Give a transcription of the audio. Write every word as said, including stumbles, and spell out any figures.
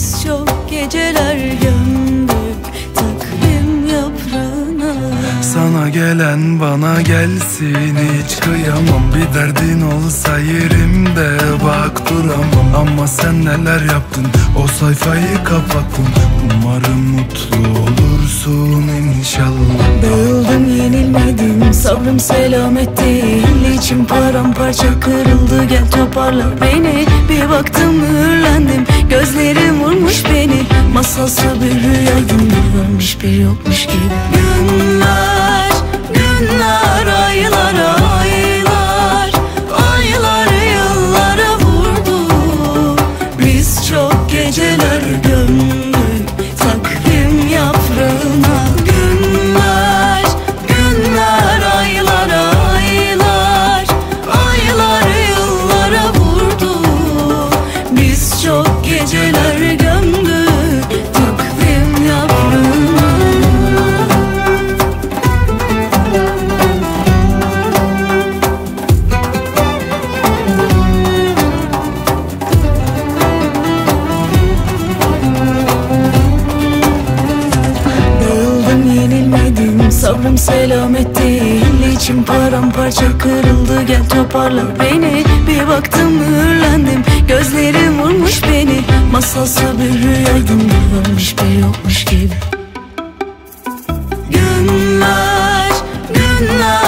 Biz çok geceler gömdük takvim yaprağına. Sana gelen bana gelsin, hiç kıyamam. Bir derdin olsa yerimde bak duramam. Ama sen neler yaptın, o sayfayı kapattın. Umarım mutlu olursun inşallah. Dağıldım, yenilmedim, sabrım selamet değil. İçim paramparça kırıldı, gel toparla beni. Bir baktım mühürlendim, gözlerim vurmuş beni. Masalsı bir rüyaydım, bir varmış bir yokmuş gibi. Günler, günler, aylar, aylar, aylar yıllara vurdu. Biz çok geceler gömdük takvim yaprağına. Günler, günler, aylar, aylar, aylar yıllara vurdu. Biz çok geceler gömdük takvim yaprağına. Sabrım selamet değil, içim paramparça kırıldı, gel toparla beni. Bir baktım mühürlendim, gözlerim vurmuş beni. Masalsı bir rüyaydım, bir varmış bir yokmuş gibi. Günler, günler